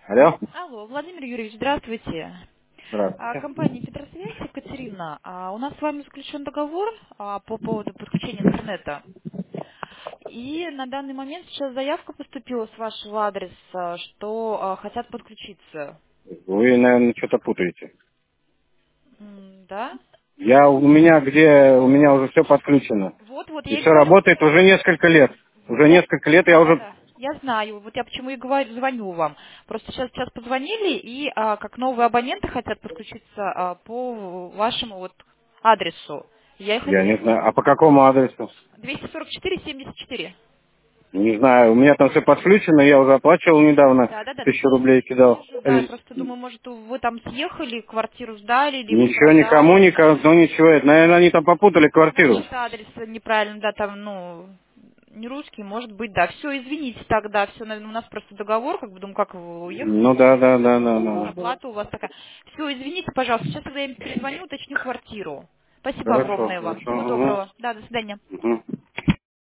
Алло? Алло, Владимир Юрьевич, здравствуйте. Здравствуйте. Компания Федросвязь, Екатерина. У нас с вами заключен договор по поводу подключения интернета. И на данный момент сейчас заявка поступила с вашего адреса, что хотят подключиться. Вы, наверное, что-то путаете. Да? У меня уже все подключено. Вот, И я и все говорю. работает уже несколько лет. Уже Я, несколько лет я да, да, уже... да. Я знаю. Вот я почему и говорю, звоню вам. Просто сейчас позвонили, и как новые абоненты хотят подключиться по вашему вот адресу. Я и Я хотела не узнать. знаю. А по какому адресу? 244-74. Не знаю. У меня там все подключено. Я уже оплачивал недавно. Да-да-да, 1000 рублей кидал. вижу, да. Я просто думаю, может, вы там съехали, квартиру сдали, либо Ничего никому, продали. никому, ну ничего. Это, наверное, они там попутали квартиру. Может, адрес неправильно, да, там, не русский, может быть, да. Все, извините тогда, все, наверное, у нас просто договор, как бы, думаю, как вы уехали, Ну да, да, да, да, да. оплата у вас такая. Все, извините, пожалуйста, сейчас тогда я им перезвоню, уточню квартиру. Спасибо Хорошо, огромное вам. хорошо. Всего Угу. доброго. Да, до свидания. Угу.